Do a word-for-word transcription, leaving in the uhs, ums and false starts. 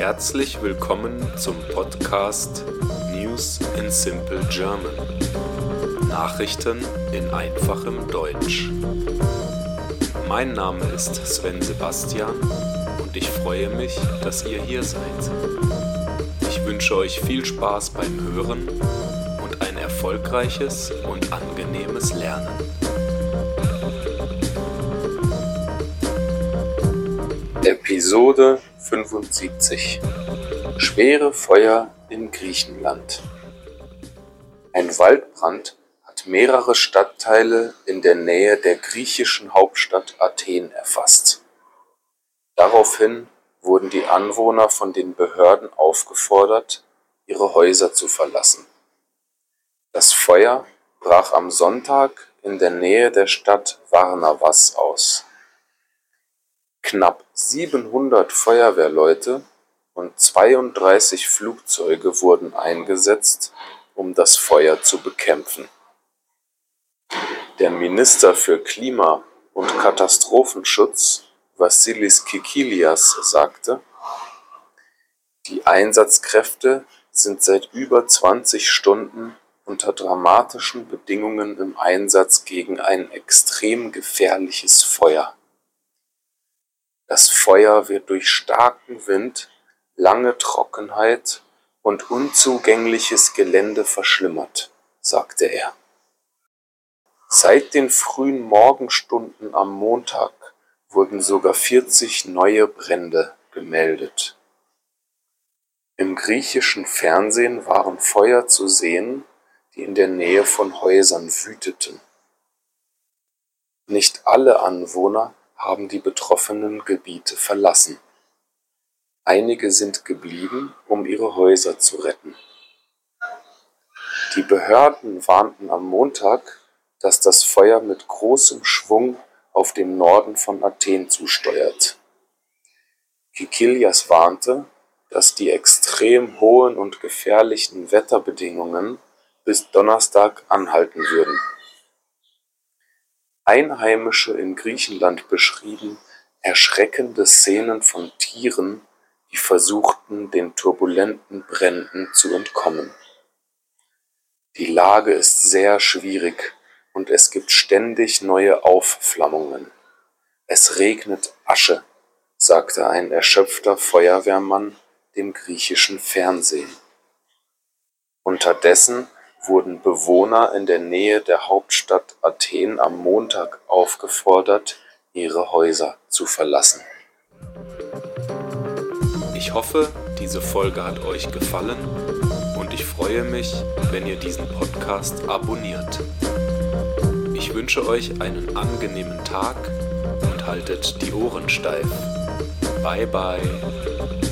Herzlich willkommen zum Podcast News in Simple German. Nachrichten in einfachem Deutsch. Mein Name ist Sven Sebastian und ich freue mich, dass ihr hier seid. Ich wünsche euch viel Spaß beim Hören und ein erfolgreiches und angenehmes Lernen. Episode fünfundsiebzig. Schwere Feuer in Griechenland. Ein Waldbrand hat mehrere Stadtteile in der Nähe der griechischen Hauptstadt Athen erfasst. Daraufhin wurden die Anwohner von den Behörden aufgefordert, ihre Häuser zu verlassen. Das Feuer brach am Sonntag in der Nähe der Stadt Varnavas aus. Knapp siebenhundert Feuerwehrleute und zweiunddreißig Flugzeuge wurden eingesetzt, um das Feuer zu bekämpfen. Der Minister für Klima- und Katastrophenschutz, Vassilis Kikilias, sagte: Die Einsatzkräfte sind seit über zwanzig Stunden unter dramatischen Bedingungen im Einsatz gegen ein extrem gefährliches Feuer. Das Feuer wird durch starken Wind, lange Trockenheit und unzugängliches Gelände verschlimmert, sagte er. Seit den frühen Morgenstunden am Montag wurden sogar vierzig neue Brände gemeldet. Im griechischen Fernsehen waren Feuer zu sehen, die in der Nähe von Häusern wüteten. Nicht alle Anwohner haben die betroffenen Gebiete verlassen. Einige sind geblieben, um ihre Häuser zu retten. Die Behörden warnten am Montag, dass das Feuer mit großem Schwung auf den Norden von Athen zusteuert. Kikilias warnte, dass die extrem hohen und gefährlichen Wetterbedingungen bis Donnerstag anhalten würden. Einheimische in Griechenland beschrieben erschreckende Szenen von Tieren, die versuchten, den turbulenten Bränden zu entkommen. Die Lage ist sehr schwierig und es gibt ständig neue Aufflammungen. Es regnet Asche, sagte ein erschöpfter Feuerwehrmann dem griechischen Fernsehen. Unterdessen wurden Bewohner in der Nähe der Hauptstadt Athen am Montag aufgefordert, ihre Häuser zu verlassen. Ich hoffe, diese Folge hat euch gefallen und ich freue mich, wenn ihr diesen Podcast abonniert. Ich wünsche euch einen angenehmen Tag und haltet die Ohren steif. Bye bye.